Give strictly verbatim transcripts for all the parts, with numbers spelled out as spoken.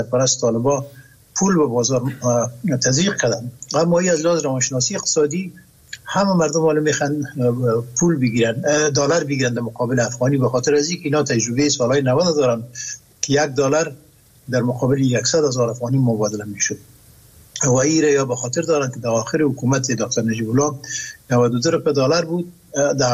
پرست طالبا پول به بازار تزریق کردن. اما ای از لحاظ روانشناسی اقتصادی همه مردم حالا میخوان پول بگیرن، دلار بگیرن در مقابل افغانی، به خاطر از اینکه اینا تجربه سالهای نود دارن که یک دلار در مقابل صد هزار افغانی مبادله میشد. و این یا به خاطر دارن که در آخر حکومت دکتر نجیب الله نود و دو روپیه دلار بود، در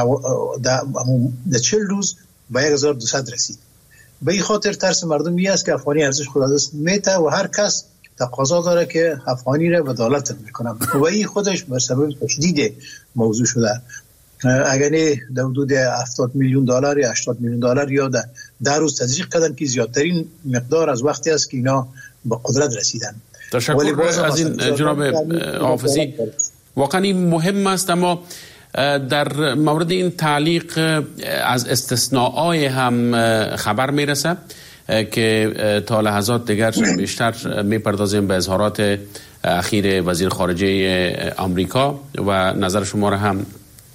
در چهل روز به هزار و دویست رسید. به این خاطر ترس مردم این است که افغانی ارزش خود از دست میته و هر کس تقاضا داره که افغانی را به دلار تبدیل کنه و این خودش به سبب تشدید موضوع شده. اگر نه در حدود هفتاد میلیون دلار یا هشتاد میلیون دلار یا در در روز تزریق کردن که زیادترین مقدار از وقتی است که اینا به قدرت رسیدن. تشکر از این جناب حافظی. واقعا این مهم است، اما در مورد این تعلیق از استثناءای هم خبر میرسه که تا لحظات دیگر بیشتر میپردازیم به اظهارات اخیر وزیر خارجه آمریکا و نظر شما را هم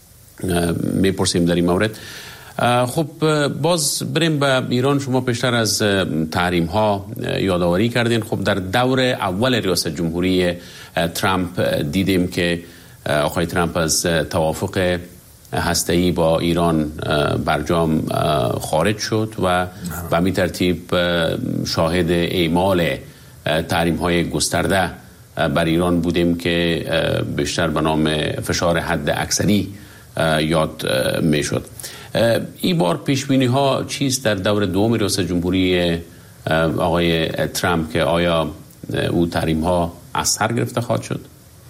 میپرسیم در این مورد. خب باز بریم به ایران. شما پیشتر از تحریم ها یادآوری کردین. خب در دور اول ریاست جمهوری ترامپ دیدیم که آقای ترامپ از توافق هسته‌ای با ایران برجام خارج شد و به همین ترتیب شاهد اعمال تحریم های گسترده بر ایران بودیم که بیشتر به نام فشار حد اکثری یاد می شد. این بار پیشبینی ها چیست در دور دوم ریاست جمهوری آقای ترامپ که آیا او تحریم ها از سر گرفته خواهد شد؟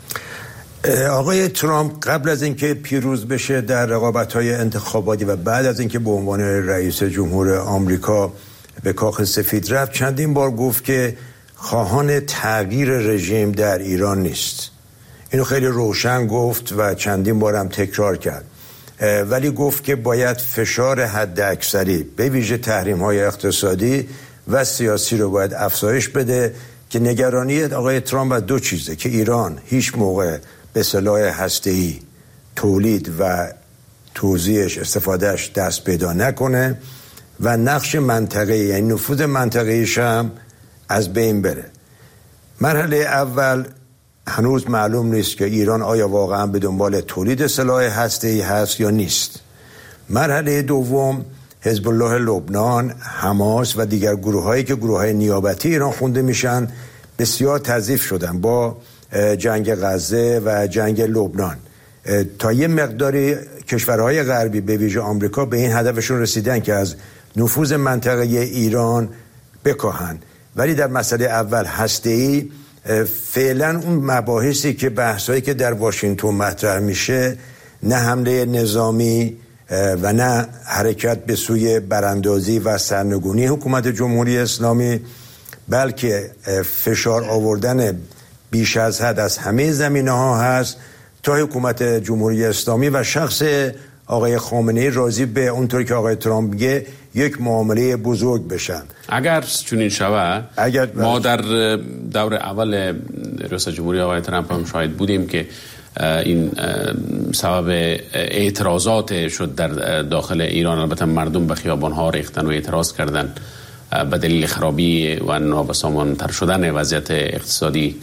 آقای ترامپ قبل از اینکه پیروز بشه در رقابت‌های انتخاباتی و بعد از اینکه به عنوان رئیس جمهور آمریکا به کاخ سفید رفت چندین بار گفت که خواهان تغییر رژیم در ایران نیست. اینو خیلی روشن گفت و چندین بار هم تکرار کرد، ولی گفت که باید فشار حد اکثری به ویژه تحریم‌های اقتصادی و سیاسی رو باید افزایش بده که نگرانی آقای ترامپ از دو چیزه که ایران هیچ موقع به سلاح هسته‌ای تولید و توزیعش استفادهش دست پیدا نکنه و نقش منطقه‌ای یعنی نفوذ منطقه‌ایش هم از بین بره. مرحله اول هنوز معلوم نیست که ایران آیا واقعا به دنبال تولید سلاح هسته‌ای هست یا نیست. مرحله دوم حزب الله لبنان، حماس و دیگر گروه‌هایی که گروه‌های نیابتی ایران خونده میشن بسیار تضعیف شدن با جنگ غزه و جنگ لبنان. تا یه مقداری کشورهای غربی به ویژه آمریکا به این هدفشون رسیدن که از نفوذ منطقه ایران بکاهن، ولی در مسئله اول هسته‌ای فعلا اون مباحثی که بحثایی که در واشنگتن مطرح میشه نه حمله نظامی و نه حرکت به سوی براندازی و سرنگونی حکومت جمهوری اسلامی، بلکه فشار آوردن بیش از حد از همه زمینه‌ها هست تا حکومت جمهوری اسلامی و شخص آقای خامنه‌ای راضی به اونطور که آقای ترامپ میگه یک معامله بزرگ بشن. اگر چنین شود، اگر ما در دور اول ریاست جمهوری آقای ترامپ هم شاهد بودیم که این سبب اعتراضات شد در داخل ایران. البته مردم به خیابان‌ها ریختن و اعتراض کردن به دلیل خرابی و نابسامان‌تر شدن وضعیت اقتصادی.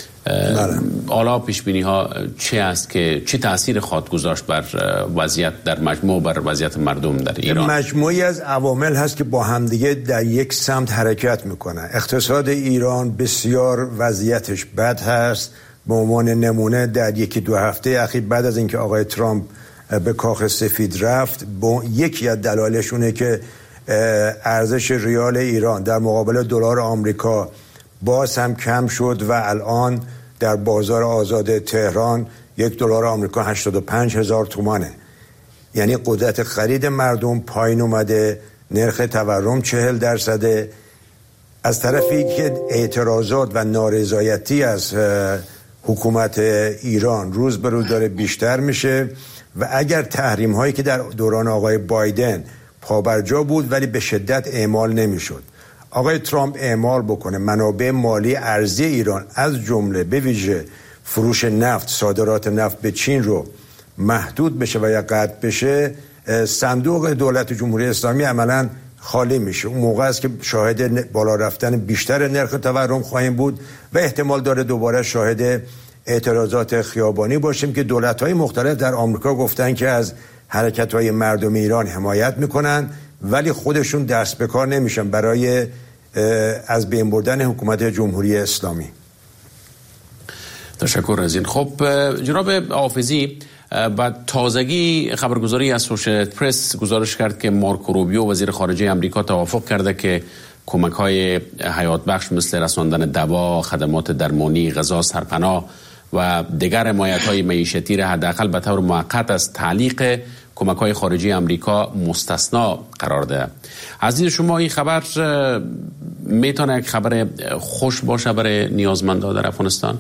حالا پیشبینی ها چه است که چه تأثیر خواهد گذاشت بر وضعیت در مجموع بر وضعیت مردم در ایران؟ مجموعی از عوامل هست که با همدیگه در یک سمت حرکت میکنن. اقتصاد ایران بسیار وضعیتش بد هست. به عنوان نمونه در یکی دو هفته اخیر بعد از اینکه آقای ترامپ به کاخ سفید رفت، یکی از دلایلشونه که ارزش ریال ایران در مقابل دلار آمریکا باز هم کم شد و الان در بازار آزاد تهران یک دلار آمریکا هشتاد و پنج هزار تومانه. یعنی قدرت خرید مردم پایین اومده، نرخ تورم چهل درصده. از طرفی که اعتراضات و نارضایتی از حکومت ایران روز به روز داره بیشتر میشه و اگر تحریم هایی که در دوران آقای بایدن پابرجا بود ولی به شدت اعمال نمیشد، آقای ترامپ اعمال بکنه، منابع مالی ارزی ایران از جمله به ویژه فروش نفت، صادرات نفت به چین رو محدود بشه و یا قطع بشه، صندوق دولت جمهوری اسلامی عملاً خالی میشه. اون موقع است که شاهد بالا رفتن بیشتر نرخ تورم خواهیم بود و احتمال داره دوباره شاهد اعتراضات خیابانی باشیم که دولت‌های مختلف در آمریکا گفتن که از حرکت‌های مردم ایران حمایت میکنن ولی خودشون دست به کار نمیشن برای از بین بردن حکومت جمهوری اسلامی. تشکر از این. خب جناب حافظی، بعد تازگی خبرگزاری اسوشییتد پرس گزارش کرد که مارکو روبیو وزیر خارجه امریکا توافق کرده که کمک‌های حیات بخش مثل رساندن دوا، خدمات درمانی، غذا، سرپناه و دیگر حمایت‌های معیشتی را حداقل به طور موقت از تعلیق کمک‌های خارجی امریکا مستثنا قرار داده. از دید شما این خبر میتونه یک خبر خوش باشه برای نیازمندان در افغانستان؟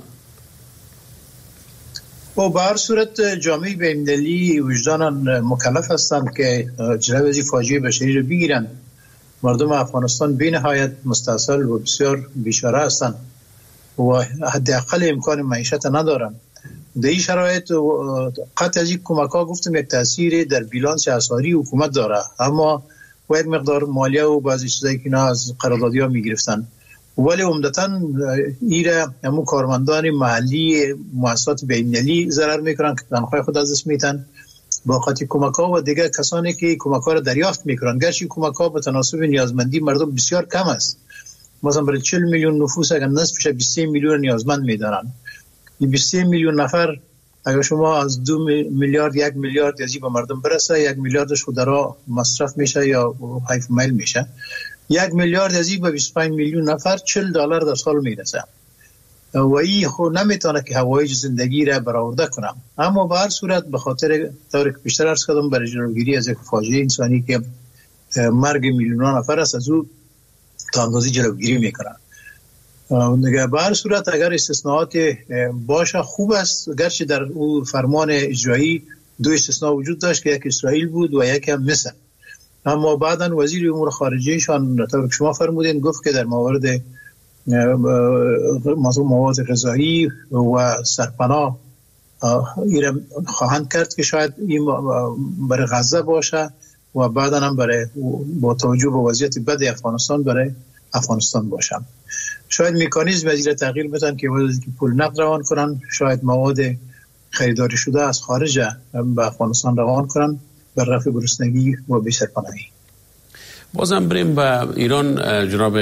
و به هر صورت جامعه بین‌المللی وجداناً مکلف هستند که جلوی از فاجعه بشری رو بگیرن. مردم افغانستان بی نهایت مستاصل و بسیار بیچاره هستند و حداقل امکان معیشت ندارن. در این شرایط قطع از این کمک ها گفتم یک تاثیر در بیلانس اسعاری حکومت داره، اما و یک مقدار مالیه و بعضی چیزایی که اینا از قراردادی ها میگرفتن، ولی عمدتاً ایره همون کارمندان محلی مؤسسات بین‌المللی ضرر میکنن که تنخواه خود از دست میتن با خاطر کمک ها و دیگر کسانی که کمک ها را دریافت میکنن. گرچه کمک ها به تناسب نیازمندی مردم بسیار کم است. مثلا برای چهل میلیون نفوس اگر نصفش بیست و سه میلیون نیازمند میدانن، این بیست و سه میلیون نفر اگر شما از دو میلیارد یک میلیارد یزی به مردم برسه، یک میلیاردش خود را مصرف میشه یا حیف میل میشه، یک میلیارد یزی به بیست و پنج میلیون نفر چهل دلار در سال میرسه و این خود نمیتونه که هوایج زندگی را برآورده کنم. اما به هر صورت به خاطر طوری که بیشتر عرض کردم برای جلوگیری از یک فاجعه انسانی که مرگ میلیون نفر است از او تا اندازه جلوگیری میکنن. دیگه به هر صورت اگر استثناءات باشه خوب است، گرچه در او فرمان اجرایی دو استثناء وجود داشت که یک اسرائیل بود و یک هم مصر، اما بعداً وزیر امور خارجه شان طور که شما فرمودین گفت که در مورد مواد غذایی و سرپناه ایران خواهند کرد که شاید این برای غزه باشه و بعداً هم برای با توجه به وضعیت بد افغانستان برای افغانستان باشه. شاید مکانیزم از این تغییر بدن که وقتی که پول نقد روان کنن، شاید مواد خریداری شده از خارج به افغانستان روان کنن بر رفع گرسنگی و بی‌سرپناهی. بازم بریم به ایران. جناب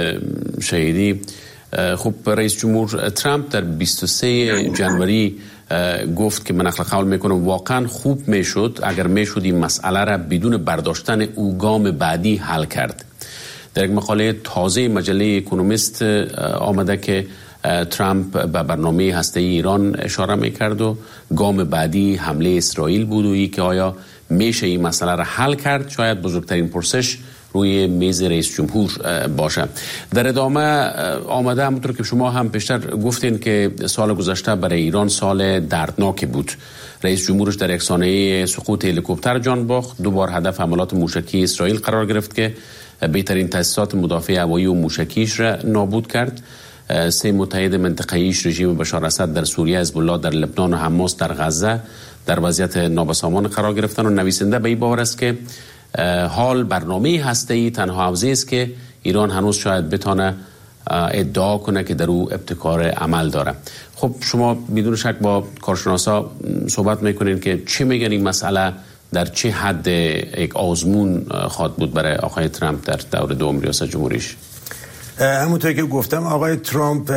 شهیدی، خب رئیس جمهور ترامپ در بیست و سوم ژانویه گفت که من نقل قول میکنم واقعا خوب میشد اگر میشد این مسئله را بدون برداشتن او گام بعدی حل کرد. در یک مقاله تازه مجله اکونومیست آمده که ترامپ به برنامه هسته‌ای ایران اشاره میکرد و گام بعدی حمله اسرائیل بود و ای که آیا میشه این مسئله را حل کرد شاید بزرگترین پرسش روی میز رئیس جمهور باشه. در ادامه آمده همونطور که شما هم پیشتر گفتین که سال گذشته برای ایران سال دردناک بود. رئیس جمهورش در یک سانحه سقوط هلیکوپتر جان باخت، دو بار هدف حملات موشکی اسرائیل قرار گرفت که بهترین تاسیسات مدافع هوایی و موشکیش را نابود کرد. سه متحد منطقه‌ایش رژیم بشار اسد در سوریه، حزب الله در لبنان و حماس در غزه در وضعیت نابسامان قرار گرفتن و نویسنده به این باور است که حال برنامه هسته‌ای تنها حوزه است که ایران هنوز شاید بتونه ادعا کنه که در او ابتکار عمل داره. خب شما بدون شک با کارشناسا صحبت میکنین که چه میگن این مسئله در چه حد یک آزمون خواهد بود برای آقای ترامپ در دور دوم ریاست جمهوریش؟ همونطور که گفتم آقای ترامپ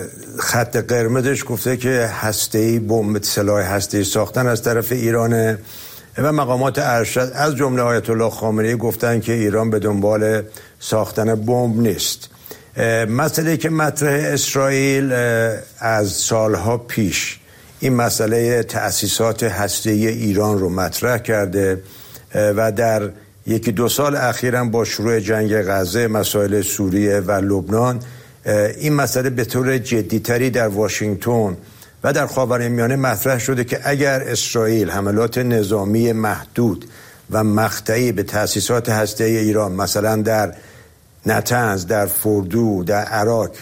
خط قرمزش گفته که هسته‌ای بمب سلاح هسته‌ای ساختن از طرف ایران و مقامات ارشد از جمله آیت الله خامنه‌ای گفتن که ایران به دنبال ساختن بمب نیست. مسئله که مطرح اسرائیل از سالها پیش این مسئله تأسیسات هسته‌ای ایران رو مطرح کرده و در یکی دو سال اخیراً با شروع جنگ غزه، مسائل سوریه و لبنان این مسئله به طور جدی‌تری در واشنگتن و در خاورمیانه مطرح شده که اگر اسرائیل حملات نظامی محدود و مقطعی به تأسیسات هسته‌ای ایران مثلا در نتنز، در فوردو، در عراق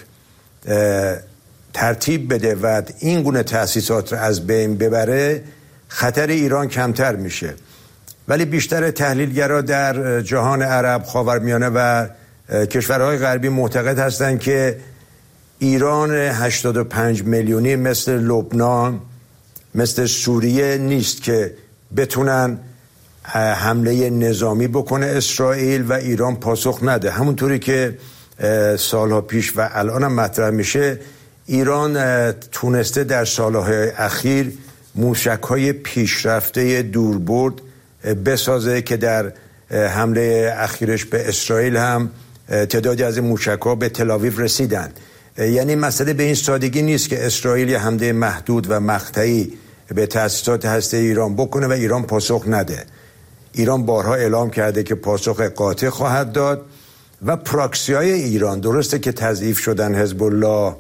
ترتیب بده و این گونه تأسیسات را از بین ببره، خطر ایران کمتر میشه. ولی بیشتر تحلیلگرا در جهان عرب، خاورمیانه و کشورهای غربی معتقد هستند که ایران هشتاد و پنج میلیونی مثل لبنان، مثل سوریه نیست که بتونن حمله نظامی بکنه اسرائیل و ایران پاسخ نده. همونطوری که سالها پیش و الان هم مطرح میشه، ایران تونسته در سالهای اخیر موشک‌های پیشرفته دوربرد بسازه که در حمله اخیرش به اسرائیل هم تعدادی از این موشک‌ها به تل‌آویو رسیدند. یعنی مسئله به این سادگی نیست که اسرائیل یه حمله محدود و مقطعی به تأسیسات هسته‌ای ایران بکنه و ایران پاسخ نده. ایران بارها اعلام کرده که پاسخ قاطع خواهد داد و پراکسی‌های ایران درسته که تضعیف شدن، حزب الله،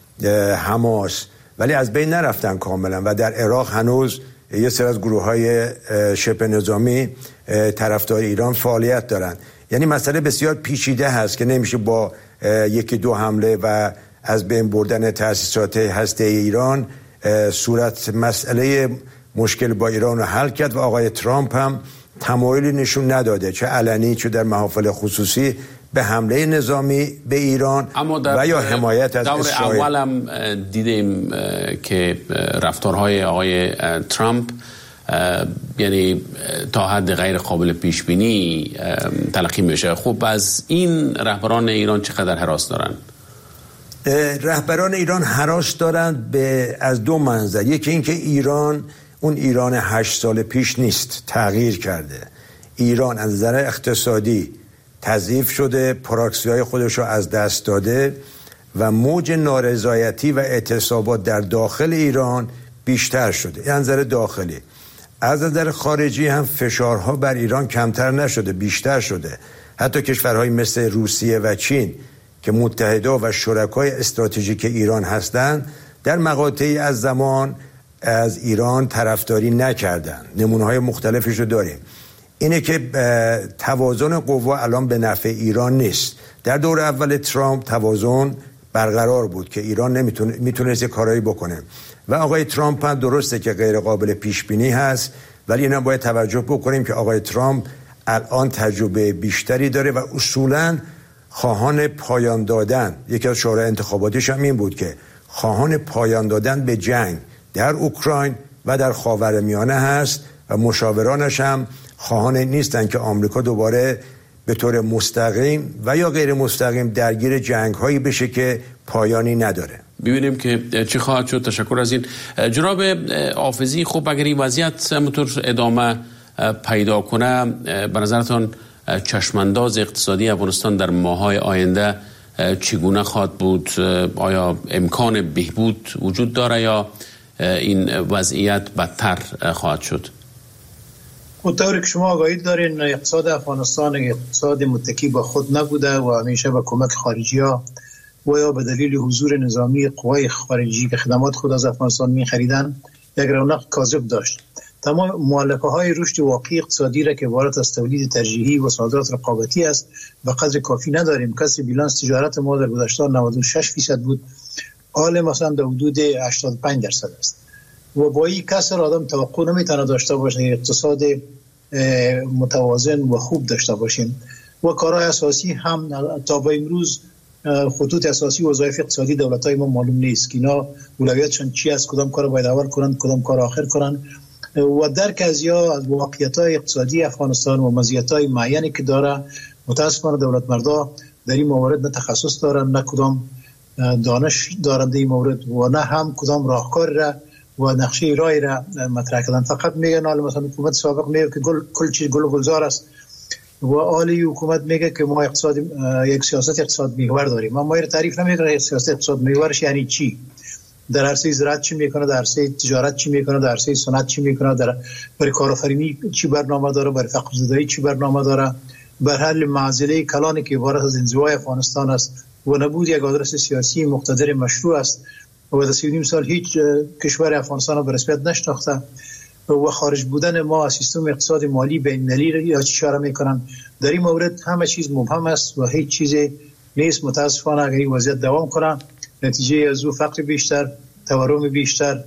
حماس، ولی از بین نرفتن کاملا و در عراق هنوز یه سری از گروه‌های شبه نظامی طرفدار ایران فعالیت دارن. یعنی مسئله بسیار پیچیده هست که نمیشه با یکی دو حمله و از بین بردن تأسیسات هسته‌ای ایران صورت مسئله مشکل با ایران رو حل کرد و آقای ترامپ هم تمایلی نشون نداده، چه علنی چه در محافل خصوصی، به حمله نظامی به ایران و یا حمایت از اسرائیل. دور اول هم دیدیم که رفتارهای آقای ترامپ یعنی تا حد غیر قابل پیش بینی تلقی میشه. خب از این رهبران ایران چقدر هراس دارن؟ رهبران ایران هراس دارند به از دو منظر. یکی این که ایران اون ایران هشت سال پیش نیست، تغییر کرده. ایران از نظر اقتصادی تضعیف شده، پراکسی‌های خودش رو از دست داده و موج نارضایتی و اعتصابات در داخل ایران بیشتر شده. این نظر داخلی. از نظر خارجی هم فشارها بر ایران کمتر نشده، بیشتر شده. حتی کشورهای مثل روسیه و چین که متحده و شرکای استراتژیک ایران هستند، در مقاطعی از زمان از ایران طرفداری نکردند. نمونه‌های مختلفش رو داریم. اینه که توازن قوا الان به نفع ایران نیست. در دور اول ترامپ توازن برقرار بود که ایران نمیتونه میتونست کارایی بکنه و آقای ترامپ هم درسته که غیر قابل پیش بینی هست، ولی اینا باید توجه بکنیم که آقای ترامپ الان تجربه بیشتری داره و اصولاً خواهان پایان دادن، یکی از شورای انتخاباتیش هم این بود که خواهان پایان دادن به جنگ در اوکراین و در خاورمیانه هست و مشاورانش هم خواهان نیستن که آمریکا دوباره به طور مستقیم و یا غیر مستقیم درگیر جنگ هایی بشه که پایانی نداره. ببینیم که چی خواهد شد. تشکر از این. جناب حافظی، خب اگر این وضعیت همونطور ادامه پیدا کنه، به نظرتون چشمانداز اقتصادی افغانستان در ماه‌های آینده چگونه خواهد بود؟ آیا امکان بهبود وجود داره یا این وضعیت بدتر خواهد شد؟ اونطوری که شما آگاهی دارین، اقتصاد افغانستان اقتصاد متکی با خود نبوده و همیشه با کمک خارجی ها و یا به دلیل حضور نظامی قوای خارجی که خدمات خود از افغانستان می خریدن یک رونق کاذب داشت. تمام مؤلفه های رشد واقعی اقتصادی را که عبارت از تولید ترجیحی و صادرات رقابتی است به قدر کافی نداریم. کسر بیلانس تجارت ما در گذشته نود و شش درصد بود، حال مثلا در حدود هشتاد و پنج درصد است و با این کسر آدم توقع نمیتونه داشته باشه اقتصاد متوازن و خوب داشته باشیم و کارهای اساسی هم تا به امروز خطوط اساسی وظایف اقتصادی دولت‌های ما معلوم نیست که اینا اولویتشون چی است، کدام کار باید اول کنن، کدام کار آخر کنن و درک از یا از واقعیت‌های اقتصادی افغانستان و مزیت‌های معینی که داره. متأسفانه دولت مردا در این مورد نه تخصص دارن، نه کدام دانش دارن در این مورد و نه هم کدام راهکار را و نقشه رای را مطرح کردن. فقط میگن حالا مثلا حکومت سابق میگه که گل کل چیز گل و گلزار است و حالی حکومت میگه که ما اقتصاد یک سیاست اقتصاد محور داریم. ما ما تعریف نمیکنه سیاست اقتصاد محورش یعنی چی، در عرصه زراعت چی میکنه، در عرصه تجارت چی میکنه، در عرصه صنعت چی میکنه، در برای کارآفرینی چی برنامه داره، برای فقر زدایی چی برنامه داره، بر حل معضله کلانی که عبارت از انزوای افغانستان است و نبود یک آدرس سیاسی مقتدر مشروع است و در سی و نیم سال هیچ کشور افغانستان را به رسمیت نشناخته و خارج بودن ما از سیستم اقتصاد مالی بین‌المللی را یا چی اشاره میکنن. در این مورد همه چیز مبهم است و هیچ چیزی نیست. متاسفانه اگر این وضعیت دوام کنه نتیجه از او فقر بیشتر، تورم بیشتر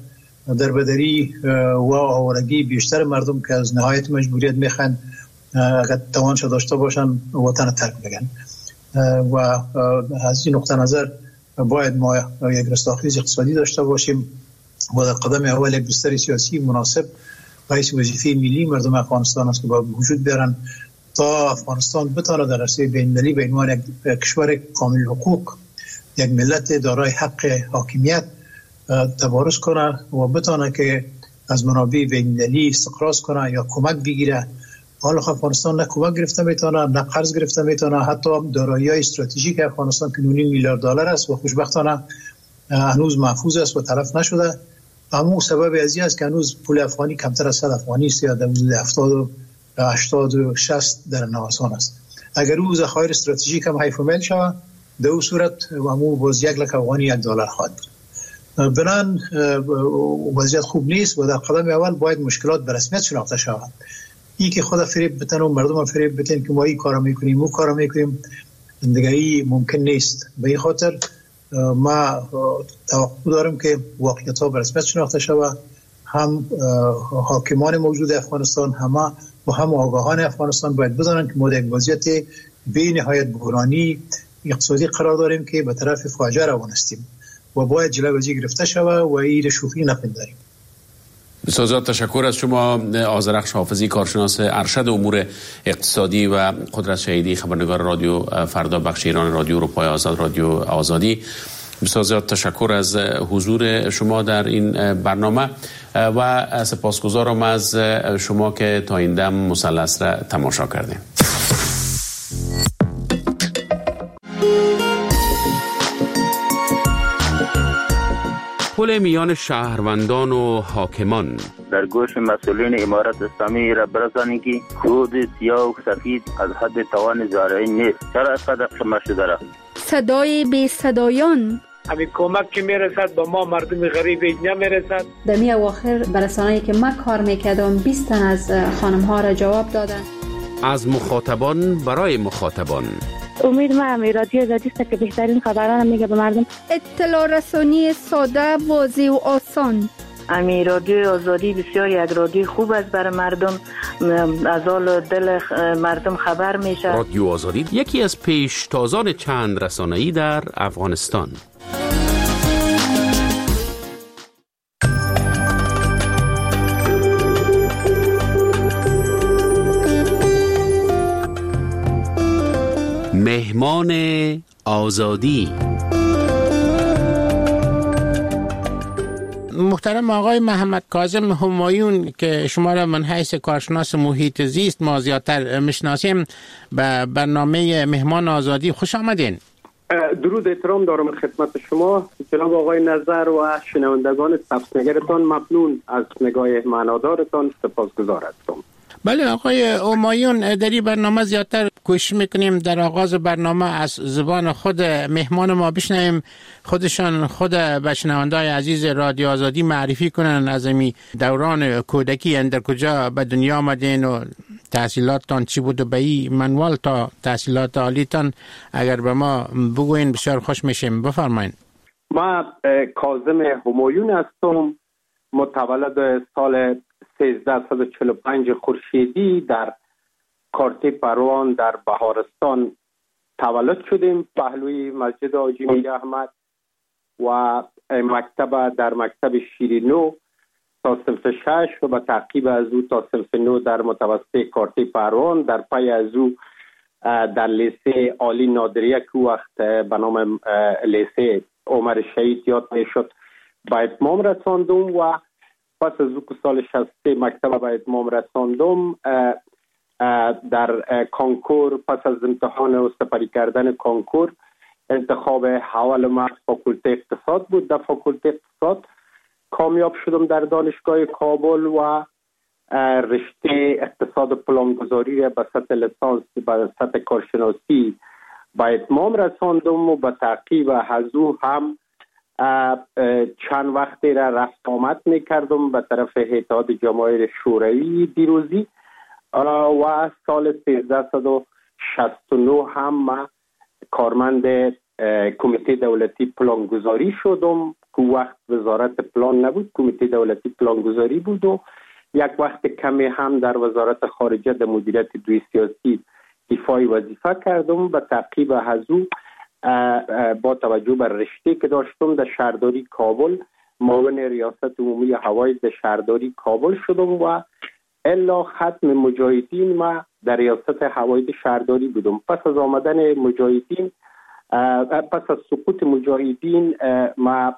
دربدری و آوارگی بیشتر مردم که از نهایت مجبوریت میخوان اگر توانش داشته باشن وطن ترک بگن و از این نقطه نظر باید ما یک رستاخیز اقتصادی داشته باشیم و در قدم اول یک بستر سیاسی مناسب رئیس وظیفه ملی مردم افغانستان است که باید وجود بیارن تا افغانستان بتونه در عرصه بین‌المللی به عنوان یک کشور کامل حقوق، یک ملت دارای حق حاکمیت تبارز کنه و بتونه که از منابع بین‌المللی استقراض کنه یا کمک بگیره. حالا افغانستان نه کمک گرفته میتونه، نه قرض گرفته میتونه، حتی دارایی‌های استراتژیک افغانستان که نیم میلیارد دلار است و خوشبختانه هنوز محفوظ است و تلف نشده. اما سبب ازی است که هنوز پول افغانی کمتر از صد افغانی است یا در حدود هفتاد و هشتاد و شصت در نوسان است. اگر او ذخایر استراتژیک هم حیف میل شود در اون صورت امو باز یک لک افغانی یک دلار خواهد بود. بنان وضعیت خوب نیست و در قدم اول باید مشکلات به رسمیت شناخته شود. این که خدا فریب بتن و مردم فریب بتن که ما این کارا میکنیم اون کارا میکنیم دیگه ممکن نیست. به این خاطر ما توقع دارم که واقعیت ها به رسمیت شناخته شود. هم حاکمان موجود افغانستان همه و هم آگاهان افغانستان باید بدانند که ما در وضعیت بی نهایت بحرانی اقتصادی قرار داریم که به طرف فاجعه روان هستیم و باید جلوی ازی گرفته شود و این شوخی نپنداریم. بسیار زیاد تشکر از شما آذرخش حافظی، کارشناس ارشد امور اقتصادی و قدرت شهیدی، خبرنگار رادیو فردا، بخش ایران رادیو اروپای آزاد، رادیو آزادی. بسیار زیاد تشکر از حضور شما در این برنامه و سپاسگزارم از شما که تا این دم مثلث را تماشا کردیم. پل میان شهروندان و حاکمان در گوش مسئولین امارت اسلامی را برسانید که خود سیاه و سفید از حد توان زارعی نیست. چرا اینقدر خمه شده را؟ صدای بی صدایان، همین کمک که میرسد به ما مردم غریب نمیرسد. در می اواخر برسانه‌ای که من کار میکردم بیست تن از خانم ها را جواب دادن. از مخاطبان برای مخاطبان. امید ما همی رادیو آزادی است که بهترین خبران میگه به مردم. اطلاع رسانی ساده، واضح و آسان. امی رادیو آزادی بسیار یک رادیو خوب است برای مردم، از حال دل مردم خبر میشه. رادیو آزادی یکی از پیشتازان چند رسانه‌ای در افغانستان. مهمان آزادی. محترم آقای محمد کاظم همایون که شما را من حیث کارشناس محیط زیست ما زیادتر میشناسیم، به برنامه مهمان آزادی خوش آمدین. درود احترام دارم خدمت شما جناب آقای نظر و شنوندگان سبزنگرتان. ممنون از نگاه معنادارتان، سپاسگزار هستم. بله آقای همایون، در این برنامه زیادتر کوشش میکنیم در آغاز برنامه از زبان خود مهمان ما بشنویم، خودشان خود به شنونده‌های عزیز رادیو آزادی معرفی کنن از این دوران کودکی اندر کجا به دنیا آمدین و تحصیلاتتان چی بود و به این منوال تا تحصیلات عالیتان اگر به ما بگوین بسیار خوش میشیم. بفرمایید. ما کاظم همایون هستم، متولد سال سیزده و چهل و پنج خورشیدی در کارتی پروان در بهارستان تولد شدیم، پهلوی مسجد حاجی میر احمد، و مکتب در مکتب شیرینو تا صنف شش و به تعقیب از او تا صنف نو در متوسط کارتی پروان. در پی از او در لیسه عالی نادریه که وقت به نام لیسه عمر شهید یاد میشد به اتمام رساندم و پس از او که سال شصت مکتب به اتمام رساندم در کانکور، پس از امتحان و سپری کردن کانکور انتخاب اول ما فاکولته اقتصاد بود. در فاکولته اقتصاد کامیاب شدم در دانشگاه کابل و رشته اقتصاد پلانگذاری را به سطح لیسانس به سطح کارشناسی به اتمام رساندم و به تعقیب از او هم چند وقتی را رفت آمد می کردم به طرف اتحاد جماهیر شوروی دیروزی و سال سیزده و شصت و نه هم کارمند کمیته دولتی پلانگذاری شدم. که وقت وزارت پلان نبود، کمیته دولتی پلانگذاری بود و یک وقت کمی هم در وزارت خارجه در مدیریت دوی سیاسی ایفای وظیفه کردم. به تعقیب از او با توجه بر رشته که داشتم در شهرداری کابل معاون ریاست عمومی هوایی در شهرداری کابل شدم و الا ختم مجاهدین ما در ریاست هوایی شهرداری بودم. پس از آمدن مجاهدین پس از سقوط مجاهدین ما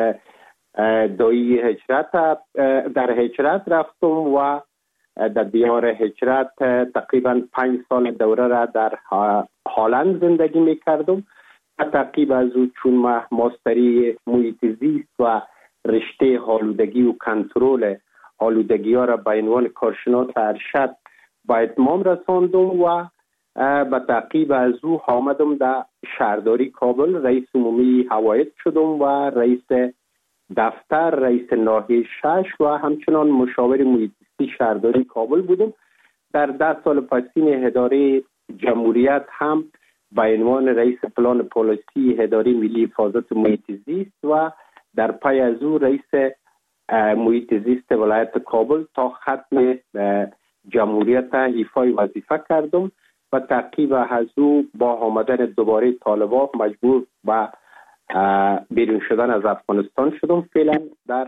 دایی هجرت در هجرت رفتم و در دیار هجرت تقریبا پنج سال دوره را در هلند زندگی میکردم. تقریب از او چون ما ماستری محیط زیست و رشته آلودگی و کنترل آلودگی ها را به عنوان کارشناس ارشد به اتمام رساندم و به تعقیب از او آمدم در شهرداری کابل رئیس عمومی هوایت شدم و رئیس دفتر، رئیس ناحیه شش و همچنان مشاور محیطی شهرداری کابل بودم. در ده سال پسین اداره جمهوریت هم به عنوان رئیس پلان پالیسی اداره ملی حفاظت محیط زیست و در پی از او رئیس محیط زیست ولایت کابل تا ختم جمهوریت ایفای وظیفه کردم و تعقیب از او با آمدن دوباره طالبان مجبور به بیرون شدن از افغانستان شدم. فعلا در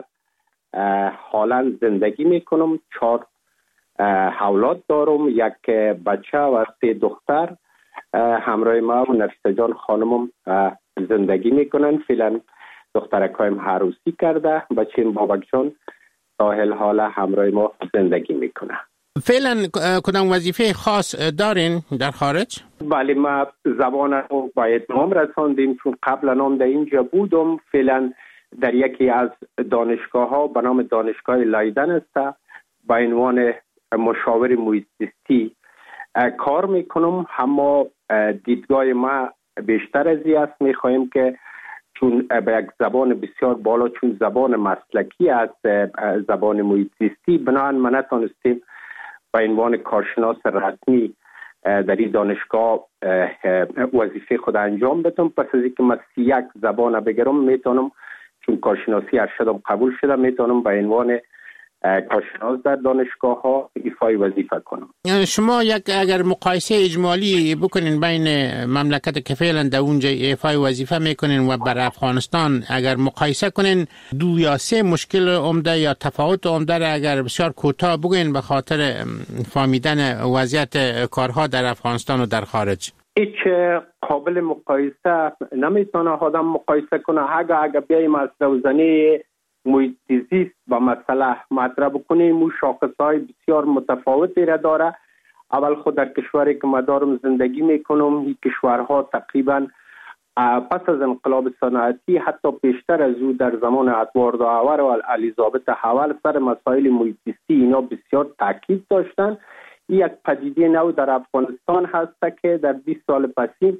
هلند زندگی میکنم. چهار اولاد دارم، یک بچه و سه دختر. همراه ما و نفیسه جان خانمم زندگی میکنن. فعلا دخترکایم عروسی کرده، بچه‌م بابک جان ساحل حالا همراه ما زندگی میکنه. فعلا کدام وظیفه خاص دارین در خارج؟ بله، ما زبان رو با اتمام رساندیم چون قبلا هم در اینجا بودم. فعلا در یکی از دانشگاه ها به نام دانشگاه لایدن است با عنوان مشاور محیط زیستی کار میکنم. اما دیدگاه ما بیشتر از این است، میخواهیم که چون به یک زبان بسیار بالا، چون زبان مسلکی است زبان محیط زیستی، بنابراین ما نتونستیم به عنوان کارشناس رسمی در این دانشگاه وظیفه خود انجام بدم. پس از اینکه من سی یک زبان بگیرم میتونم، چون کارشناسی ارشدم قبول شده، میتونم به عنوان کارشناس در دانشگاه ها ایفای وظیفه کنم. شما یک اگر مقایسه اجمالی بکنین بین مملکت که فعلا در اونجا ایفای وظیفه میکنین و بر افغانستان اگر مقایسه کنین، دو یا سه مشکل عمده یا تفاوت عمده را اگر بسیار کوتاه بگین به خاطر فهمیدن وضعیت کارها در افغانستان و در خارج. هیچ قابل مقایسه نمیتونه آدم مقایسه کنه. اگر اگر بیایم از روزنه محیط زیست با مسئله مطرح بکنیم، او شاخصهای بسیار متفاوتی را داره. اول خود در کشوری که ما دارم زندگی میکنم، این کشورها تقریبا پس از انقلاب صنعتی حتی پیشتر از او در زمان ادوارد هاور و الیزابت هاول سر مسائل محیط زیستی اینا بسیار تاکید داشتن. این یک پدیده نو در افغانستان هست که در بیست سال پسین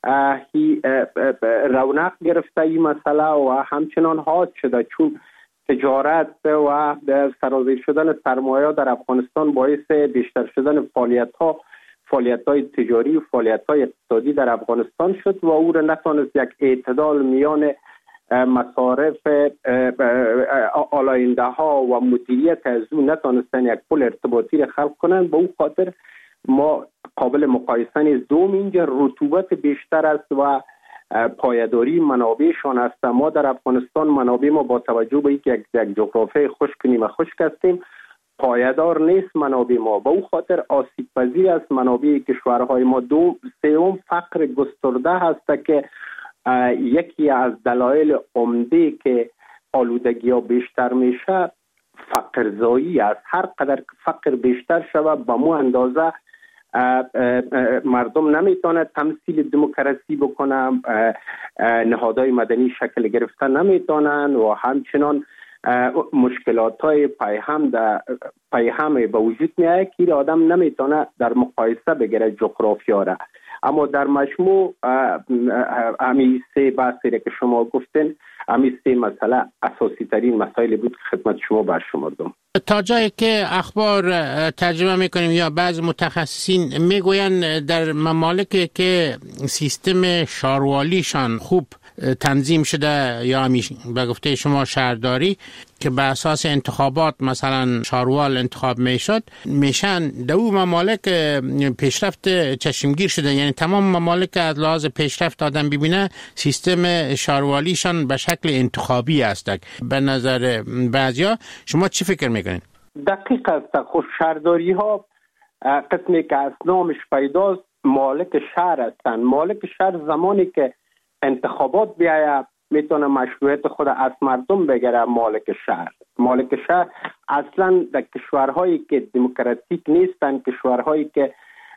رونق گرفته این مسئله و همچنان حاد شده، چون تجارت و سرازیر شدن سرمایه در افغانستان باعث بیشتر شدن فعالیت ها فعالیت های تجاری و فعالیت های اقتصادی در افغانستان شد و او را نتونست یک اعتدال میان مصارف آلاینده ها و مدیریت از او نتونستن یک پل ارتباطی را خلق کنند. به او خاطر ما قابل مقایسه نیست. دوم اینجا رطوبت بیشتر است و پایداری منابعشان است. ما در افغانستان منابع ما با توجه به اینکه یک جغرافیای خشک نیمه خشک هستیم پایدار نیست منابع ما، به او خاطر آسیب پذیر است منابع کشورهای ما. دو سوم فقر گسترده هست که یکی از دلایل عمده که آلودگی ها بیشتر میشه فقر زایی است. هر قدر فقر بیشتر شود به مو اندازه مردم نمیتونه تمثیل دموکراسی بکنن، نهادهای مدنی شکل گرفتن نمیتونن و همچنان مشکلات های پیهم در پیهم به وجود میاد که آدم نمیتونه در مقایسه بگیره جغرافیا را. اما در مجموع همین سه بحثی که شما گفتین، همین سه مسئله اساسی ترین مسائل بود که خدمت شما برشمردم. تا جایی که اخبار ترجمه میکنیم یا بعض متخصصین میگوین در ممالکی که سیستم شاروالیشان خوب تنظیم شده یا به گفته شما شهرداری که به اساس انتخابات مثلا شاروال انتخاب میشد، میشن دو ممالک پیشرفت چشمگیر شده. یعنی تمام ممالک از لحاظ پیشرفت آدم ببینه سیستم شاروالیشان به شکل انتخابی است. به نظر بعضیا شما چی فکر میکنین؟ دقیق است. خود شهرداری ها قسمی که از نامش پیداست مالک شهر هستند. مالک شهر زمانی که انتخابات بیاید میتونه مشروعیت خود از مردم بگیره. مالک شهر مالک شهر اصلا در کشورهایی که دموکراتیک نیستن، کشورهایی که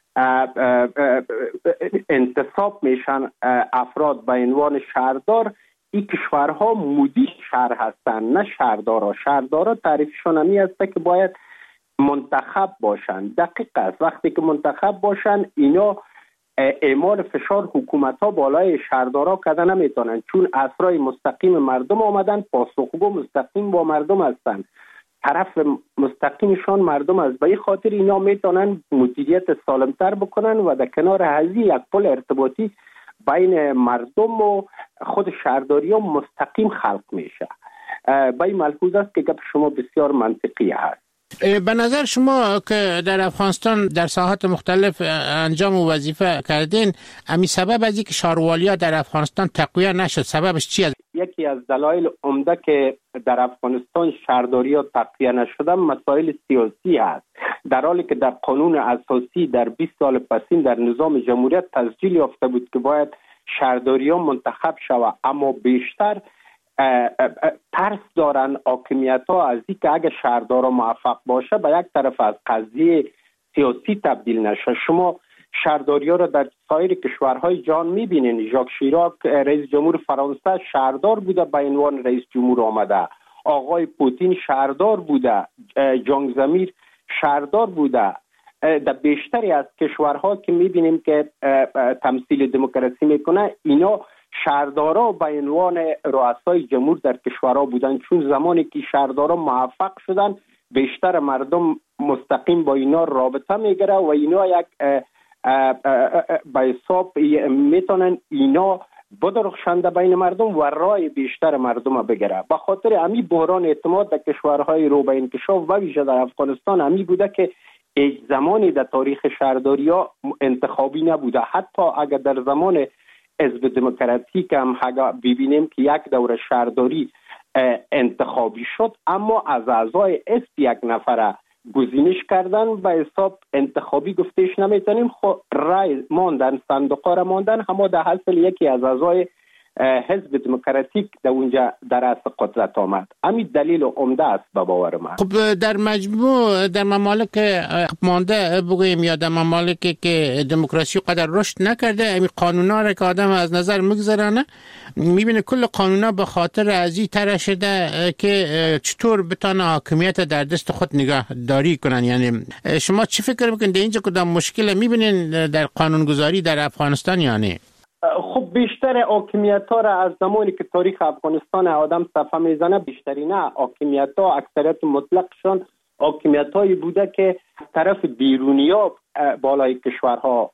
انتصاب میشن افراد به عنوان شهردار، این کشورها مدیر شهر هستن نه شهردارا. شهردارا تعریفشون همی است که باید منتخب باشن. دقیق است. وقتی که منتخب باشن اینا اعمال فشار حکومت ها بالای شهردارا کردن نمیتونن، چون اسرای مستقیم مردم آمدن، پاسخگو مستقیم با مردم هستن، طرف مستقیمشان مردم است. به این خاطر اینا میتونن مدیریت سالمتر بکنن و در کنار هزی یک پل ارتباطی بین مردم و خود شهرداری ها مستقیم خلق میشه. به این ملحوظ است که گپ شما بسیار منطقی است. به نظر شما که در افغانستان در ساحات مختلف انجام و وظیفه کردین، امی سبب از اینکه شاروالیا در افغانستان تقویت نشد سببش چی است؟ یکی از دلایل عمده که در افغانستان شهرداری‌ها تقویت نشدن مسائل سیاسی است. در حالی که در قانون اساسی در بیست سال پسین در نظام جمهوریت تسجیل یافته بود که باید شهرداری‌ها منتخب شود، اما بیشتر ترس دارن حاکمیت ها از این که اگه شهردارا موفق باشه به یک طرف از قضیه سیاسی تبدیل نشه. شما شهرداری ها را در سایر کشورهای جهان میبینین. ژاک شیراک رئیس جمهور فرانسه شهردار بوده به عنوان رئیس جمهور آمده، آقای پوتین شهردار بوده، جنگ زمیر شهردار بوده. در بیشتری از کشورها که میبینیم که تمثیل دموکراسی میکنه اینا شهردارا به عنوان رؤسای جمهور در کشورها بودن، چون زمانی که شهردارا موفق شدن بیشتر مردم مستقیم با اینا رابطه میگیره و اینا یک به حساب میتونن اینا بدرخشنده بین مردم و رای بیشتر مردم بگیره. به خاطر همین بحران اعتماد در کشورهای رو به انکشاف و ویژه در افغانستان همین بوده که یک زمانی در تاریخ شهرداری ها انتخابی نبوده. حتی اگر در زمان حزب دموکراتیک هم ببینیم که یک دوره شهرداری انتخابی شد، اما از اعضای حزب یک نفره گزینش کردن به حساب انتخابی گفتهش نمیتونیم. خب رای ماندن، صندوقا را ماندن، اما در حاصل یکی از اعضای حزب دموکراتیک در اونجا در رأس قدرت آمد. همین دلیل عمده است به باور من. خب در مجموع در ممالک مانده بگوییم یا در ممالکی که دموکراسی قدر رشد نکرده، همین قانونا را که آدم از نظر میگذرانه میبینه کل قانونا به خاطر ازی طرح شده که چطور بتونه حاکمیت در دست خود نگهداری کنن. یعنی شما چی فکر میکنید اینجا کدام مشکل میبینین در قانونگذاری در افغانستان یا نه؟ خب بیشتر حاکمیت ها را از زمانی که تاریخ افغانستان آدم صفحه میزنه بیشتری نه حاکمیت ها اکثریت مطلقشان حاکمیت هایی بوده که از طرف بیرونی ها بالای کشورها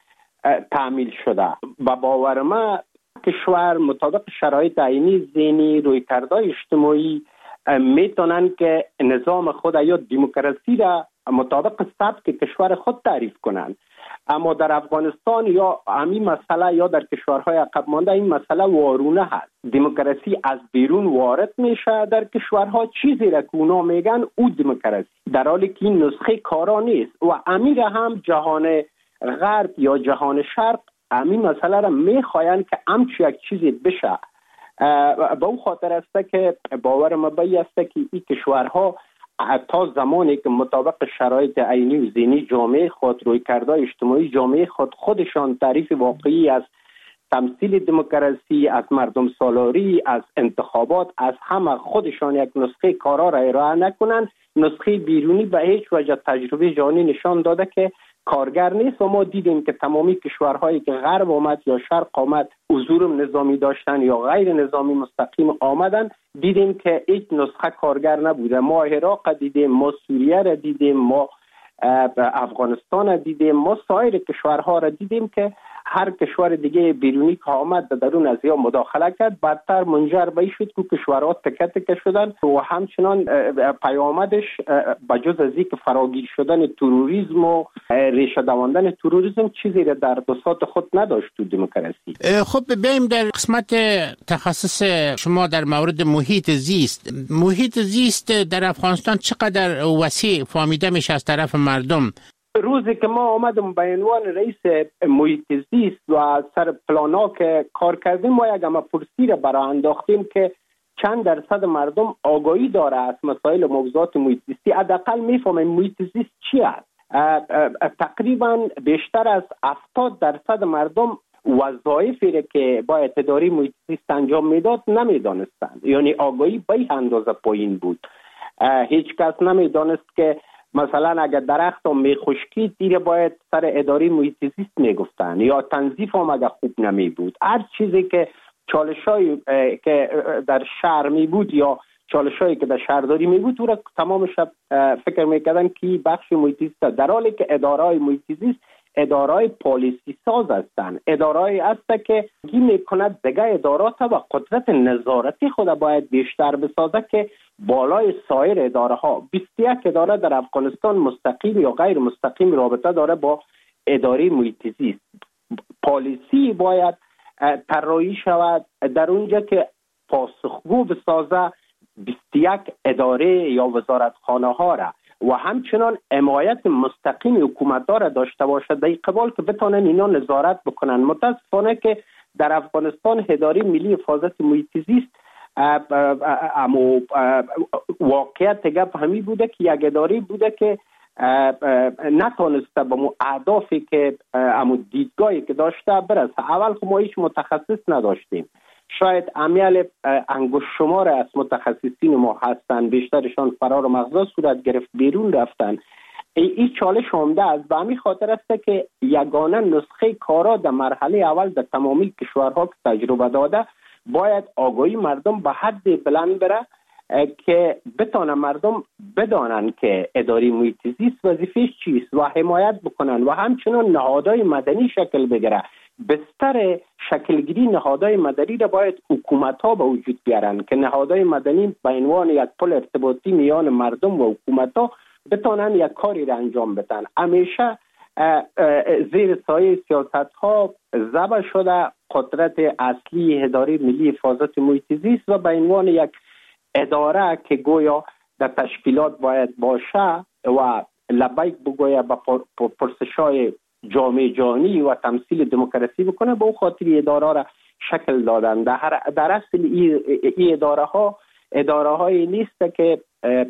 تعمیل شده. با باور من کشور مطابق شرایط عینی ذهنی رویکردهای اجتماعی میتونن که نظام خود یا دموکراسی را مطابق سبک کشور خود تعریف کنند. اما در افغانستان یا همین مسئله یا در کشورهای عقب مانده این مسئله وارونه هست. دموکراسی از بیرون وارد میشه در کشورها، چیزی را که اونا میگن او دموکراسی، در حالی که این نسخه کارا نیست. و امیر هم جهان غرب یا جهان شرق همین مسئله را میخواین که همچی یک چیزی بشه. به اون خاطر است که باور ما به است که این کشورها تا زمانی که مطابق شرایط عینی و ذهنی جامعه خود، رویکردهای اجتماعی جامعه خود خودشان تعریف واقعی از تمثیل دموکراسی، از مردم سالاری، از انتخابات، از همه خودشان یک نسخه کارا را ارائه نکنن، نسخه بیرونی به هیچ وجه تجربه جهانی نشان داده که کارگر نیست. و ما دیدیم که تمامی کشورهایی که غرب آمد یا شرق آمد حضور نظامی داشتن یا غیر نظامی مستقیم آمدن، دیدیم که هیچ نسخه کارگر نبوده. ما عراق دیدیم، ما سوریه را دیدیم، ما افغانستان را دیدیم، ما سایر کشورها را دیدیم که هر کشور دیگه بیرونی که آمد در درون از یا مداخله کرد، بعدتر منجر به این شد که کشورها تکه تکه شدن و همچنان پیامدش بجز از اینکه فراگیر شدن تروریسم و ریشه دواندن تروریسم چیزی را در بساط خود نداشت تو دموکراسی. خب بیایم در قسمت تخصص شما در مورد محیط زیست. محیط زیست در افغانستان چقدر وسیع فهمیده میشه از طرف مردم؟ روزی که ما آمدم به عنوان رئیس محیط زیست و سر پلانا که کار کردیم، ما یک پرسی را برای انداختیم که چند درصد مردم آگاهی داره از مسائل موضوعات محیط زیستی، حداقل میفهمن محیط زیست چی است. تقریبا بیشتر از هفتاد درصد مردم وظایفی که باید اداره محیط زیست انجام میداد نمیدانستند، یعنی آگاهی به این اندازه پایین بود. هیچ کس نمیدانست که مثلا اگر درخت هم می خشکید دیگه باید سر اداره محیط زیست میگفتن، یا تنظیف هم اگر خوب نمی بود. هر چیزی که چالشایی که در شهر می بود یا چالشایی که در شهرداری می بود، او را تمام شب فکر میکردن که بخش محیط زیست، در حالی که اداره‌های محیط زیست اداره‌های پالیسی ساز هستند، اداره‌ای هست که گی میکند دیگه ادارات و قدرت نظارتی خود باید بیشتر بسازه که بالای سایر اداره ها. بیست و یک اداره در افغانستان مستقیم یا غیر مستقیم رابطه داره با اداره محیط زیست. پالیسی باید طراحی شود در اونجا که پاسخگو بسازه بیست و یک اداره یا وزارتخانه ها را و همچنان حمایت مستقیم حکومت ها را داشته باشد در قبال که بتونن اینا نظارت بکنن. متاسفانه که در افغانستان اداره ملی حفاظت محیط زیست اما واقعیت گپ همی بوده که یک اداره بوده که نتونسته به مو اهدافی که امو دیدگاهی که داشته برسه. اول خب ما هیچ متخصص نداشتیم، شاید امیال انگشت شمار از متخصصین ما هستن، بیشترشان فرار و مغزا صورت گرفت بیرون رفتن. این چالش عمده است. به همین خاطر است که یگانه نسخه کارا در مرحله اول در تمامی کشورها که تجربه داده باید آگاهی مردم به حد بلند بره که بتانن مردم بدانن که اداره محیط زیست وظیفه‌اش چیست و حمایت بکنن و همچنان نهادهای مدنی شکل بگیره. بستر شکلگیری نهادهای مدنی را باید حکومت‌ها به وجود بیارن که نهادهای مدنی به عنوان یک پل ارتباطی میان مردم و حکومت‌ها بتانن یک کاری را انجام بدن. همیشه زیر سایه سیاست‌ها ذبح شده قدرت اصلی اداره ملی حفاظت محیط زیست و به عنوان یک اداره که گویا در تشکیلات باید باشه و لبیک بگوید به پرسش‌های جامعه جهانی و تمثیل دموکراسی بکنه، به اون خاطر اداره را شکل دادن. در, در اصل این ای اداره ها اداره هایی نیست که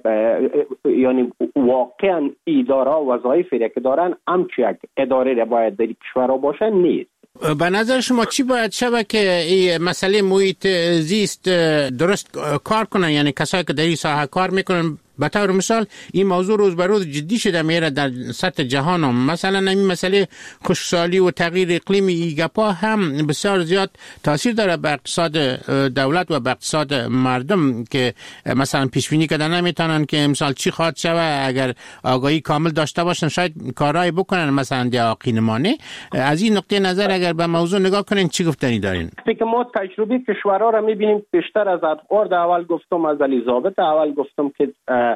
یعنی واقعا اداره وظایفی که دارن همچون یک اداره را باید در کشورها باشه نیست. به نظر شما چی باید شود که این مسئله محیط زیست درست کار کنن؟ یعنی کسایی که در این ساحه کار میکنن، به طور مثال این موضوع روز به روز جدی شده میره در سطح جهان هم. مثلا این مسئله خشکسالی و تغییر اقلیمی ایگپا هم بسیار زیاد تاثیر داره به اقتصاد دولت و به اقتصاد مردم که مثلا پیش بینی کردن نمیتونن که امسال چی خواهد شود. اگر آگاهی کامل داشته باشن شاید کارایی بکنن مثلا در آقینمانه. از این نقطه نظر اگر به موضوع نگاه کنین چی گفتنی دارین؟ که ما تجربه کشورها را میبینیم بیشتر از ادوارد اول گفتم، از الیزابت اول گفتم که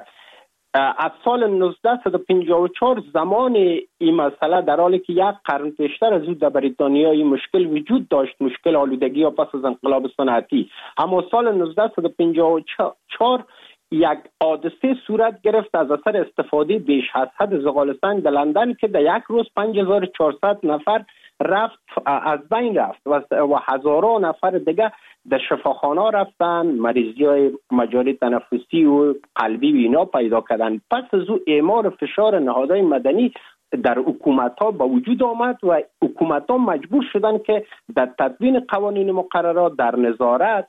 از سال نوزده پنجاه و چهار زمان این مسئله در حالی که یک قرن پیشتر از او در بریتانیا این مشکل وجود داشت، مشکل آلودگی یا پس از انقلاب صنعتی، اما سال نوزده پنجاه و چهار یک حادثه صورت گرفت از اثر استفاده بیش از حد زغال سنگ در لندن که در یک روز پنج هزار و چهارصد نفر رفت از بین رفت و هزاران نفر دیگه در شفاخانه رفتن، مریضی های مجاری تنفسی و قلبی و اینا پیدا کردن. پس از او اعمار فشار نهادهای مدنی در حکومت ها با وجود آمد و حکومت ها مجبور شدن که در تدوین قوانین مقررات در نظارت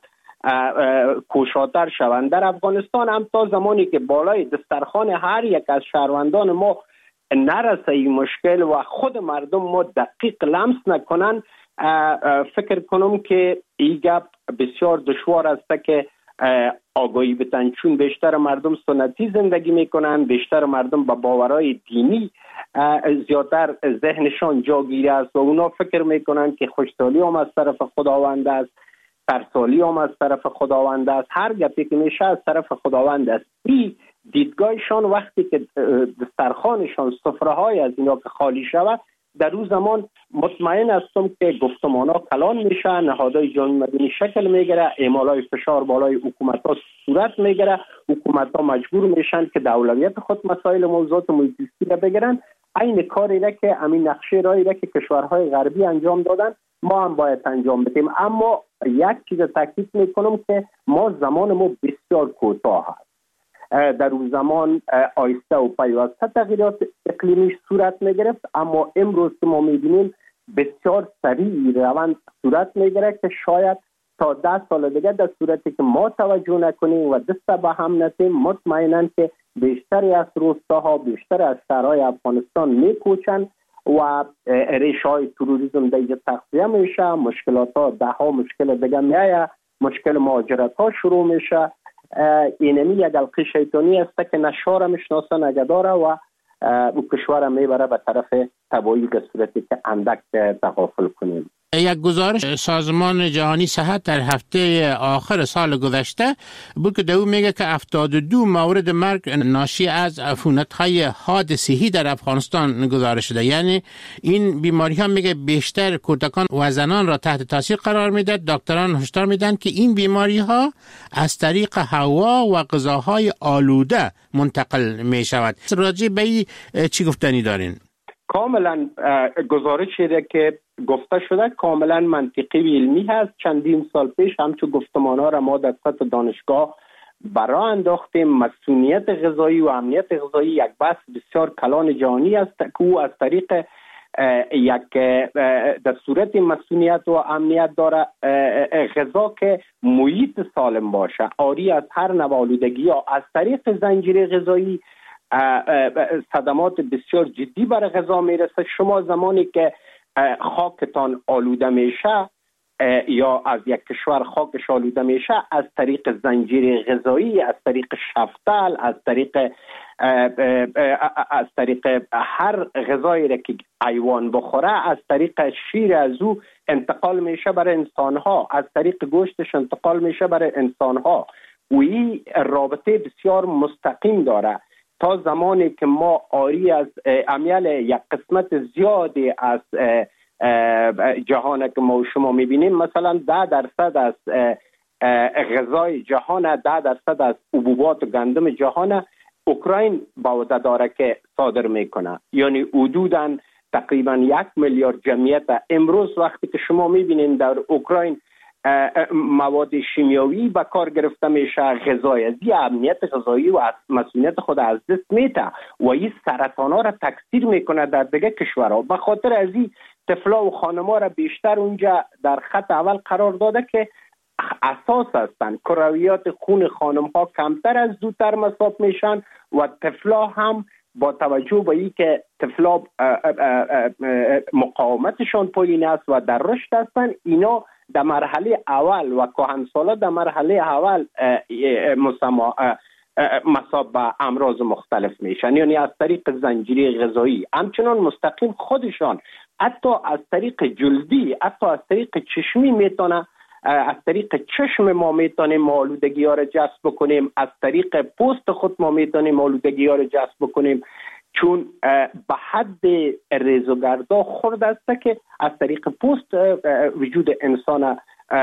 کوشاتر شوند. در افغانستان هم تا زمانی که بالای دسترخوان هر یک از شهروندان ما نرسه این مشکل و خود مردم ما دقیق لمس نکنن، فکر کنم که این گپ بسیار دشوار است که آگاهی بدن، چون بیشتر مردم سنتی زندگی میکنن، بیشتر مردم با باورهای دینی زیادتر ذهنشان جاگیره است و اونا فکر میکنن که خوشحالی هم از طرف خداوند است، ترسالی هم از طرف خداوند است، هر گپی که میشه از طرف خداوند است. این دیدگاهشان وقتی که دسترخوانشان سفره‌های از اینا که خالی شود، در روز زمان مطمئن هستم که گفتمان‌ها کلان میشه، نهادهای جامعه مدنی شکل میگیره، اعمالای فشار بالای حکومت‌ها صورت میگیره، حکومت‌ها مجبور میشن که در اولویت خود مسائل موضوعات محیط زیستی را بگیرن. این کاری را که همین نقشه رایی را که کشورهای غربی انجام دادن ما هم باید انجام بدیم. اما یک چیز تاکید میکنم که ما زمان ما بسیار کوتاه است. در اون زمان آیسته و پیوسته تغییرات اقلیمی صورت میگرفت، اما امروز که ما میبینیم بسیار سریع روند صورت میگیره که شاید تا ده سال دیگه در صورتی که ما توجه نکنیم و دست به هم نتیم، مطمئناً که بیشتری از روستاها، بیشتر از شهرهای افغانستان میکوچن و ریشه های تروریسم دیگه تغذیه میشه، مشکلات ها ده ها مشکل دیگه میایه، مشکل مهاجرت ها شروع میشه. اینمی یک حلقه شیطانی است که نشاره میشناسه نگداره و او کشور میبره به طرف تباهی به صورتی که اندک تغافل کنیم. یک گزارش سازمان جهانی صحت در هفته آخر سال گذشته بود که در او میگه که هفتاد و دو مورد مرگ ناشی از عفونت‌های حاد صحی در افغانستان گزارش شده. یعنی این بیماری ها میگه بیشتر کودکان و زنان را تحت تاثیر قرار میده. دکتران هشدار میدن که این بیماری ها از طریق هوا و غذاهای آلوده منتقل میشود. راجع به این چی گفتنی دارین؟ کاملا گزارشی که گفته شده کاملا منطقی و علمی هست. چندین سال پیش همچون گفتمان‌ها را ما در سطح دانشگاه برای انداختیم. مسئولیت غذایی و امنیت غذایی یک بحث بسیار کلان جهانی است که او از طریق یک در صورت مسئولیت و امنیت داره غذا که محیط سالم باشه، عاری از هر نوع آلودگی ها، از طریق زنجیره غذایی صدمات بسیار جدی برای غذا میرسه. شما زمانی که خاکتان آلوده میشه یا از یک کشور خاکش آلوده میشه، از طریق زنجیره غذایی، از طریق شفتل، از طریق از طریق هر غذایی را که حیوان بخوره، از طریق شیر از او انتقال میشه برای انسانها، از طریق گوشتش انتقال میشه برای انسانها و این رابطه بسیار مستقیم داره. تا زمانی که ما عاری از امیال یک قسمت زیادی از جهان که ما شما میبینیم، مثلا ده درصد از غذای جهان، ده درصد از حبوبات و گندم جهان اوکراین با وجود داره که صادر میکنه، یعنی حدوداً تقریبا یک میلیارد جمعیت. امروز وقتی که شما میبینین در اوکراین مواد شیمیایی به کار گرفته میشه، غذای از این امنیت غذایی و مسئولیت خود از دست میده و این سرطانا را تکثیر میکنه در دیگه کشورها. به خاطر از این طفلا و خانما را بیشتر اونجا در خط اول قرار داده که اساس هستند. کرویات خون خانم ها کمتر از زودتر مصاب میشن و طفلا هم با توجه به این که طفلا مقاومتشان پایین است و در رشد هستند، اینا در مرحله اول و کهنسالا در مرحله اول مسما مصاب به امراض مختلف میشن، یعنی از طریق زنجیره غذایی، همچنان مستقیم خودشان حتی از طریق جلدی، حتی از طریق چشمی میتونه، از طریق چشم ما میتونیم آلودگی ها را جذب بکنیم، از طریق پوست خود ما میتونیم آلودگی ها را جذب بکنیم، چون به حد ریزوگردا خورد است که از طریق پوست وجود انسان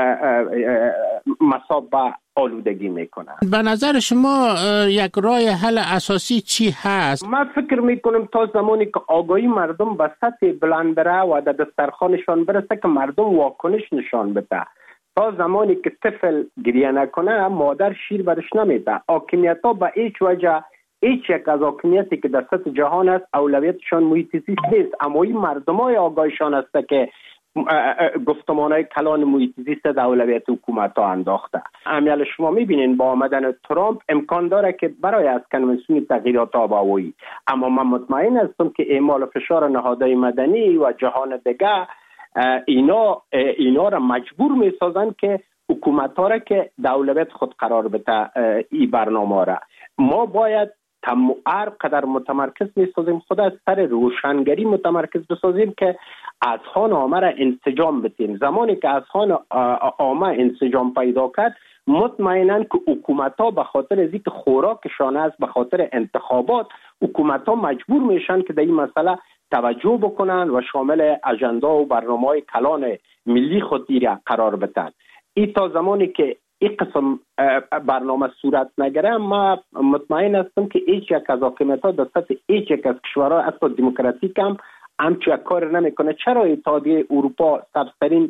مصاب به آلودگی میکنه. به نظر شما یک راه حل اساسی چی هست؟ من فکر میکنم تا زمانی که آگاهی مردم به سطح بلند بره و در دسترخوانشان برسه که مردم واکنش نشان بده. تا زمانی که طفل گریه نکنه مادر شیر برش نمیده. حاکمیت ها به هیچ وجه، هیچ یک از حاکمیتی که در سطح جهان است اولویتشان محیط زیست نیست، اما این مردم های آگاهشان است که گفتمان های کلان محیط زیست در اولویت حکومت ها انداخته. امیال شما میبینین با آمدن ترامپ امکان داره که برای از کنونسیون تغییرات آب و هوایی، اما من مطمئن هستم که اعمال فشار نهادهای مدنی و جهان دیگه اینا اینا را مجبور میسازن که حکومت ها را که دولت خود قرار بده این برنامه را. ما باید هر قدر متمرکز می‌سازیم خود از سر روشنگری متمرکز بسازیم که اذهان عامه را انسجام بدیم. زمانی که اذهان عامه انسجام پیدا کرد مطمئناً که حکومت‌ها به خاطر از اینکه خوراکشان است، به خاطر انتخابات، حکومت‌ها مجبور میشن که در این مسئله توجه بکنن و شامل اجندا و برنامه‌های کلان ملی خودی را قرار بدن. این تا زمانی که این قسم برنامه صورت نگیره ما مطمئن هستم که هیچ یک از حاکمیت‌ها در سطح هیچ یک از کشورها حتی دموکراتیک هم همچون کار نمیکنه. چرا اتحادیه اروپا سبزترین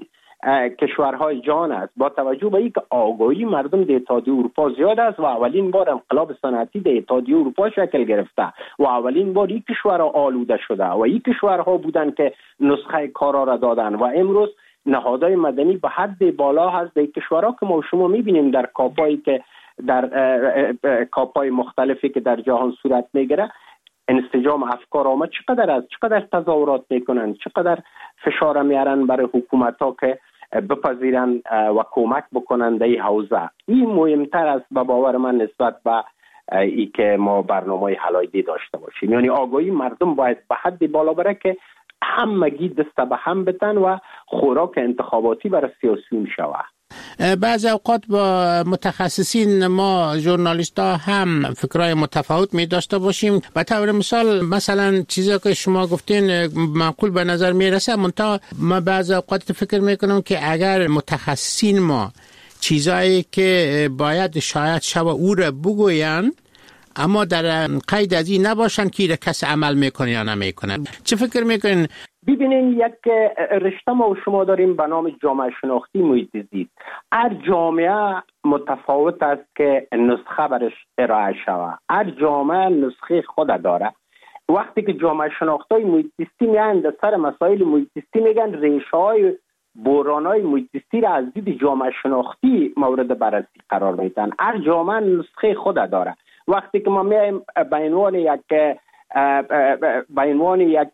کشورهای جهان است؟ با توجه به اینکه آگاهی مردم در اتحادیه اروپا زیاد است و اولین بار انقلاب صنعتی در اتحادیه اروپا شکل گرفته و اولین بار این کشورها آلوده شده و این کشورها بودن که نسخه کارا را دادن و امروز نهادهای مدنی به حد بالا هست در کشورها که ما شما میبینیم در کاپایی که در کاپای مختلفی که در جهان صورت میگیره انسجام افکار آمد چقدر است، چقدر تظاهرات میکنن، چقدر فشار میارن برای حکومت ها که بپذیرن و کمک بکنن در این حوزه. این مهمتر است به باور من نسبت به ای که ما برنامه حلایدی داشته باشیم. یعنی آگاهی مردم باید به حد بالا بره که همگی دست به هم بتن و خوراک انتخاباتی برای سیاسیون شود. بعضی اوقات با متخصصین ما ژورنالیست ها هم فکرای متفاوت می داشته باشیم. به طور مثال مثلا چیزی که شما گفتین معقول به نظر می رسه، منتها ما بعضی اوقات فکر می کنم که اگر متخصصین ما چیزایی که باید شاید شب او را بگوین اما در قید از این نباشن که کس عمل میکنه یا نمیکنه، چه فکر میکنین؟ ببینین یک رشته ما و شما داریم به نام جامعه شناختی محیط زیست. هر جامعه متفاوت است که نسخه برش ارائه شود. هر جامعه نسخه خود داره. وقتی که جامعه شناختی محیط زیستی میان در سر مسائل محیط زیستی میگن ریشه های بحران های محیط زیستی را از دید جامعه شناختی مورد بررسی قرار میدن. هر جامعه نسخه خود داره. وقتی که ما میایم به عنوان یک به عنوان یک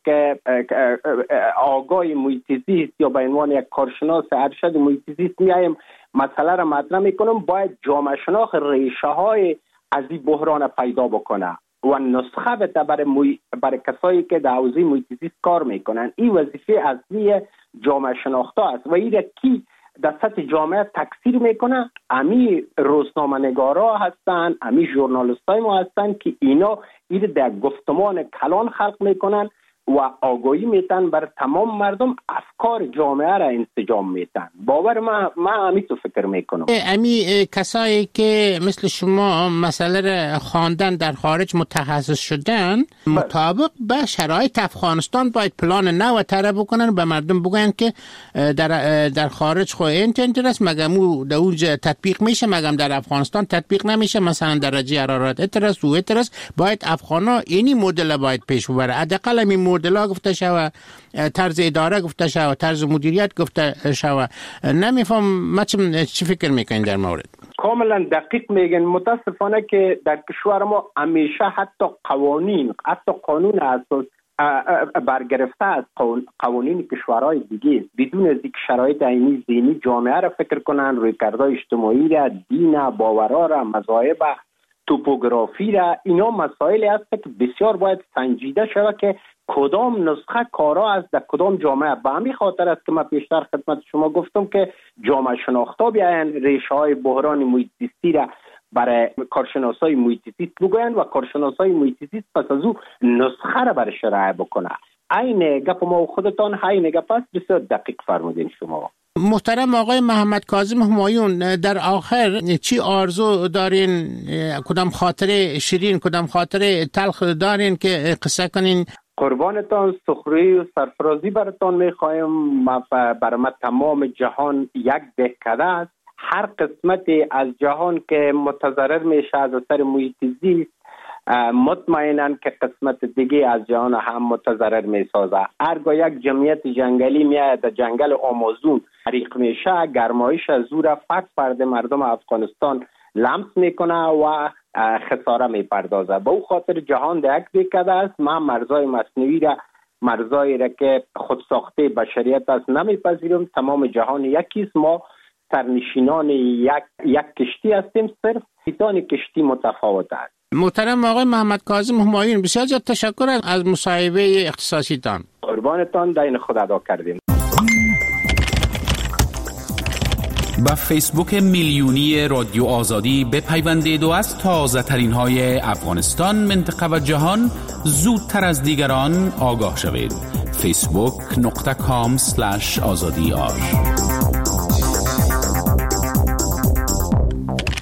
آگاه محیط زیست یا به عنوان یک کارشناس ارشد محیط زیست میایم مسئله را مطرح میکنم، باید جامعه شناخت ریشه های از این بحران پیدا بکنه و نسخه بده برای برای کسایی که در حوزه محیط زیست کار میکنن. این وظیفه اصلی جامعه شناخته است و این کی در سطح جامعه تکثیر میکنه. امی روزنامه نگارا هستن، امی ژورنالیست های ما هستن که اینا این در گفتمان کلان خلق میکنن و آگاهی میتن بر تمام مردم، افکار جامعه را انسجام میتن. باور من من امی تو فکر میکنم امی کسایی که مثل شما مسئله را خواندن در خارج متخصص شدن مطابق به شرایط افغانستان باید پلان نو طرح بکنن، به مردم بگن که در در خارج خو اینترنت است مگم او در اونجا تطبیق میشه مگم در افغانستان تطبیق نمیشه. مثلا درجه حرارت اترس و اترس باید افغانا اینی مدل باید پیش ببره. حداقل می مدل‌ها گفته شوه، طرز اداره گفته شوه، طرز مدیریت گفته شوه. نمیفهم ما چی فکر میکنین در مورد؟ کاملا دقیق میگن. متاسفانه که در کشور ما همیشه حتی قوانین حتی قانون اساس برگرفته از قوانین کشورهای دیگه بدون از اینکه شرایط عینی ذهنی جامعه را فکر کنن، رویکردهای اجتماعی را، دین، باورها را، مذاهب، توپوگرافی را. اینا مسائلی هست که بسیار باید سنجیده شود که کدام نسخه کارا است در کدام جامعه. به همین خاطر است که من پیشتر خدمت شما گفتم که جامعه شناختا بیاین ریشه های بحران محیط زیستی را برای کارشناسای محیط زیست بگوین و کارشناسای محیط زیست پس از او نسخه را برای شرایع بکنه. این گپ ما و خودتان این گپ است. بسیار دقیق فرمودین شما. محترم آقای محمد کاظم همایون، در آخر چی آرزو دارین؟ کدام خاطره شیرین کدام خاطره تلخ دارین که قصه کنین؟ قربانتان، سخری و سرفرازی براتان میخوایم. برای ما تمام جهان یک دهکده است. هر قسمتی از جهان که متضرر میشه از اثر محیط زیست مطمئناً که قسمت دیگه از جهان هم متضرر میسازه. هرگاه یک جمعیت جنگلی میاد در جنگل آمازون حریق میشه، گرمایش از او را فرد فرد مردم افغانستان لمس میکنه و خساره میپردازه. به او خاطر جهان در یک دهکده است. ما مرزهای مصنوعی را مرزایی را که خود ساخته بشریت است نمیپذیریم. تمام جهان یکیست. ما سرنشینان یک یک کشتی هستیم، صرف کاپیتان کشتی متفاوت است. محترم آقای محمد کاظم همایون، بسیار زیاد تشکر از مصاحبه اختصاصیتان. قربانتان، دین خدا ادا کردیم. با فیسبوک میلیونی رادیو آزادی بپیوندید و از تازه ترین های افغانستان، منطقه و جهان زودتر از دیگران آگاه شوید. فیسبوک نقطه کام سلش آزادی آر